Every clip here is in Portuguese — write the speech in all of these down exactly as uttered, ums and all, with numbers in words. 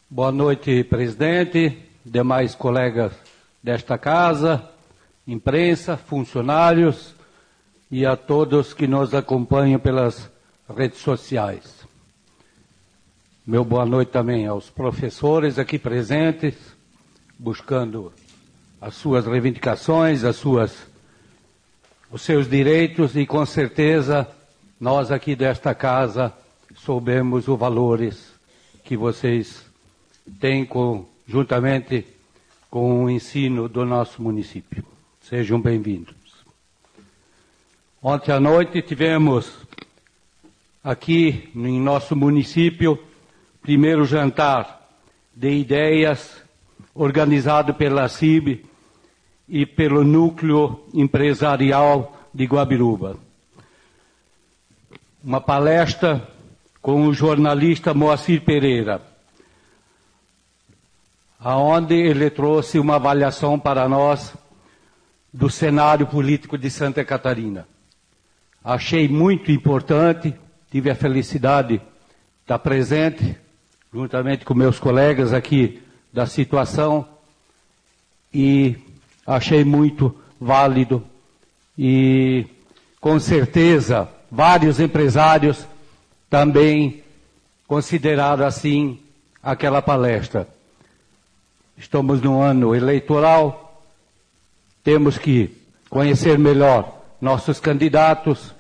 Boa noite, presidente, demais colegas desta casa, imprensa, funcionários e a todos que nos acompanham pelas redes sociais. Meu boa noite também aos professores aqui presentes, buscando as suas reivindicações, as suas, os seus direitos e, com certeza, nós aqui desta casa soubemos os valores que vocês têm com, juntamente com o ensino do nosso município. Sejam bem-vindos. Ontem à noite tivemos aqui em nosso município primeiro jantar de ideias organizado pela C I B e pelo Núcleo Empresarial de Guabiruba. Uma palestra com o jornalista Moacir Pereira, aonde ele trouxe uma avaliação para nós do cenário político de Santa Catarina. Achei muito importante, tive a felicidade de estar presente, juntamente com meus colegas aqui da situação, e achei muito válido e, com certeza, vários empresários também consideraram assim aquela palestra. Estamos no ano eleitoral, temos que conhecer melhor nossos candidatos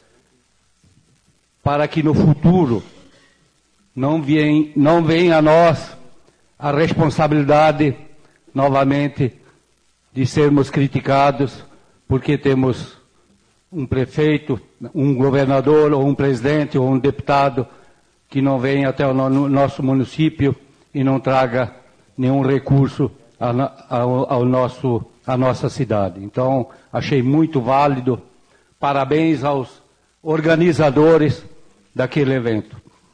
para que no futuro não venha, não venha a nós a responsabilidade novamente de sermos criticados porque temos um prefeito, um governador ou um presidente ou um deputado que não vem até o nosso município e não traga nenhum recurso ao, ao nosso, à nossa cidade. Então, achei muito válido. Parabéns aos organizadores daquele evento.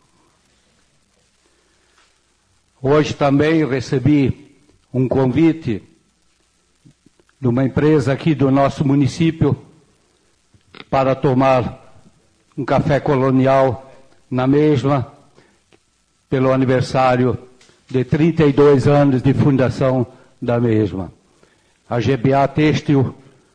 Hoje também recebi um convite de uma empresa aqui do nosso município para tomar um café colonial na mesma, pelo aniversário de trinta e dois anos de fundação da mesma. A G B A Têxtil,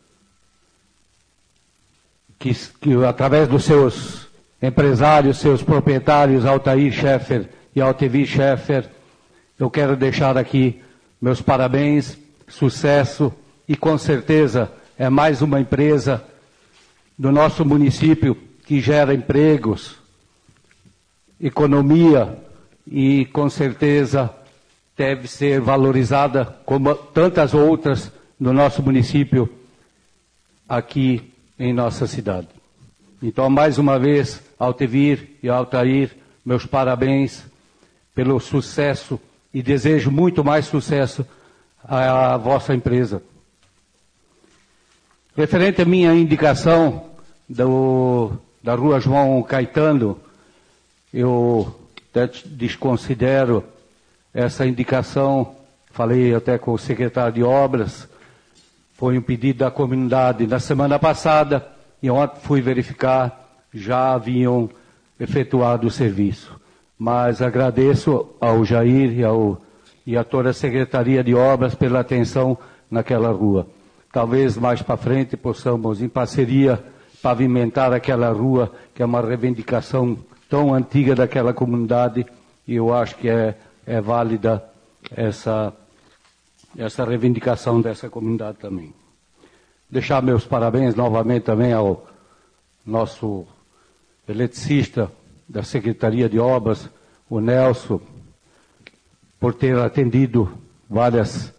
que, que através dos seus empresários, seus proprietários, Altair Scheffer e Altevir Scheffer, eu quero deixar aqui meus parabéns, sucesso, e com certeza é mais uma empresa do nosso município que gera empregos, economia, e com certeza deve ser valorizada como tantas outras do nosso município aqui em nossa cidade. Então, mais uma vez, Altevir e Altair, meus parabéns pelo sucesso e desejo muito mais sucesso à, à vossa empresa. Referente à minha indicação do, da Rua João Caetano, eu até desconsidero essa indicação, falei até com o secretário de obras, foi um pedido da comunidade na semana passada, e ontem fui verificar, já haviam efetuado o serviço. Mas agradeço ao Jair e, ao, e a toda a Secretaria de Obras pela atenção naquela rua. Talvez mais para frente possamos, em parceria, pavimentar aquela rua, que é uma reivindicação tão antiga daquela comunidade, e eu acho que é, é válida essa, essa reivindicação dessa comunidade também. Deixar meus parabéns novamente também ao nosso eletricista da Secretaria de Obras, o Nelson, por ter atendido várias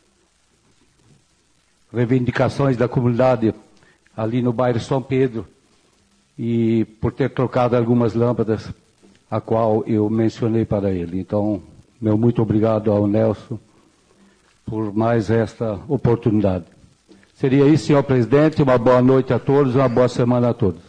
reivindicações da comunidade ali no bairro São Pedro, e por ter trocado algumas lâmpadas, a qual eu mencionei para ele. Então, meu muito obrigado ao Nelson por mais esta oportunidade. Seria isso, senhor presidente. Uma boa noite a todos, uma boa semana a todos.